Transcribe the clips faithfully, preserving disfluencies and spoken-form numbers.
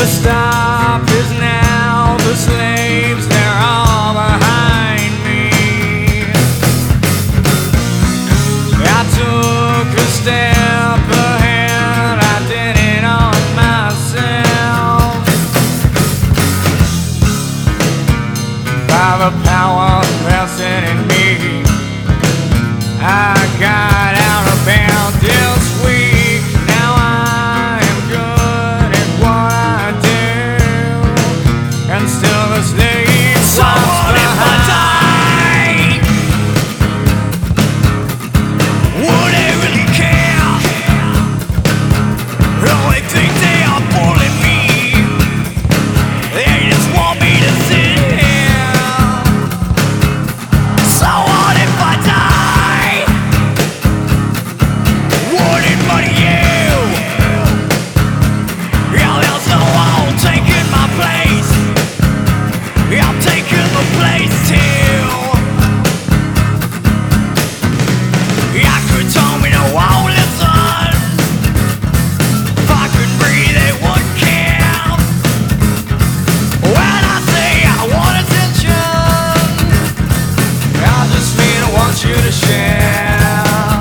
stop is now. The slaves, they're all behind me. I took a step ahead, I did it on myself. By the power vested in me, I got out of bed this week. Now I am good at what I do, and still the slave So what if I die? Would they really care? Oh, they think they are bullying me. They just want me to sit here. So what if I die? Would it bother you? Yeah, there's no one taking my place. Yeah, I'm taking the place too. I could tell me no one listen. If I could breathe, they wouldn't care. When I say I want attention, I just mean I want you to share.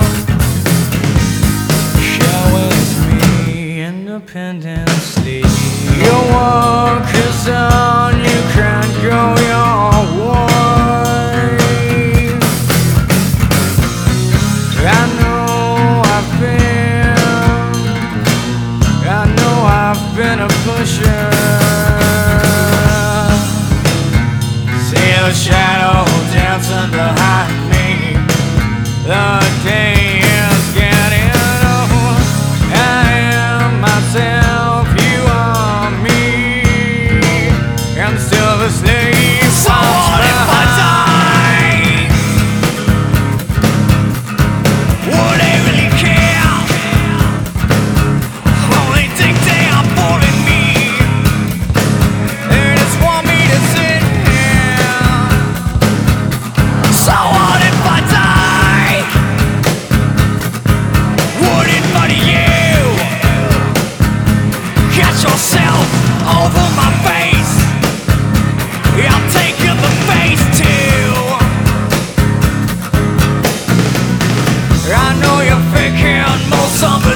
Share with me independently. Your work is done, you can't go your way. I know I've been, I know I've been a pusher. See the shadow dancing behind me. The day is getting old. I am myself, you are me, and still the slave so walks what if I behind. die? Would they really care? Oh, they think they are bullying me. They just want me to sit here. So what if I die? Would it bother you? Get yourself over my face. Yeah, I'm taking the face too. I know you're thinking most of it.